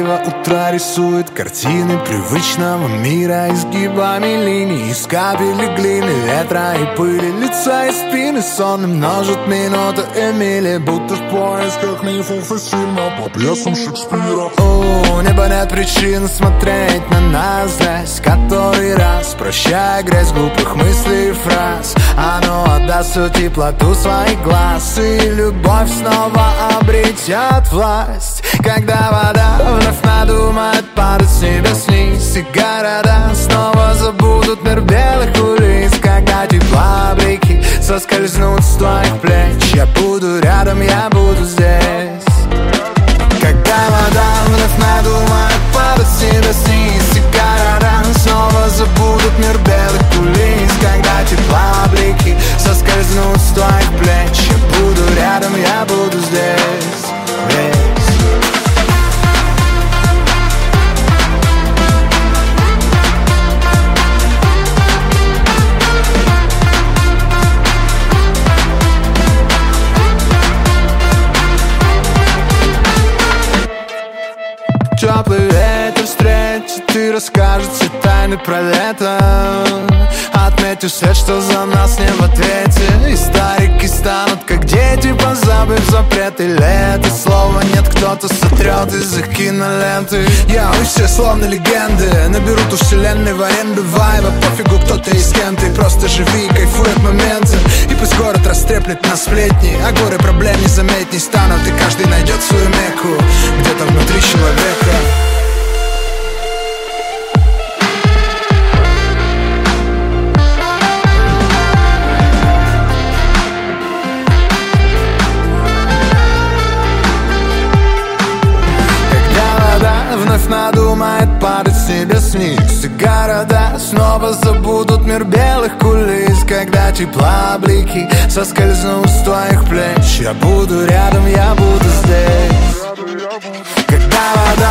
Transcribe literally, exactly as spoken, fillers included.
дерево утра рисует картины привычного мира изгибами линий, из капель глины, ветра и пыли, лица и спины сонно множит минуты и мили, будто в поисках мифов и фильмов по пьесам Шекспира. У неба нет причин смотреть на нас злясь который раз, прощая грязь глупых мыслей и фраз. Оно отдаст всю теплоту своих глаз, и любовь снова обретет власть. Когда вода вновь надумает падать с небес вниз, и города снова забудут мир белых кулис. Когда тепла блики соскользнут с твоих плеч, я буду рядом, я буду здесь. Когда вода вновь надумает падать с небес вниз, и города снова забудут мир белых кулис. Когда тепла блики соскользнут с твоих плеч, я буду рядом, я буду здесь, здесь. Теплый ветер встретит и расскажет все тайны про лето. Отметив все, что за нас не в ответе. И старики станут как дети, позабыв запреты. Лето слова нет, кто-то сотрет из их киноленты. Я и все словно легенды наберут у вселенной в аренду вайба. Пофигу, кто ты и с кем ты, просто живи и кайфуй от момента. И пусть город растреплет на сплетни, а горы проблем незаметней станут, и каждый найдет свою мекку где-то внутри человека. Вновь надумает падать с небес вниз, и города снова забудут мир белых кулис. Когда тепла блики соскользнут с твоих плеч, я буду рядом, я буду здесь. Когда вода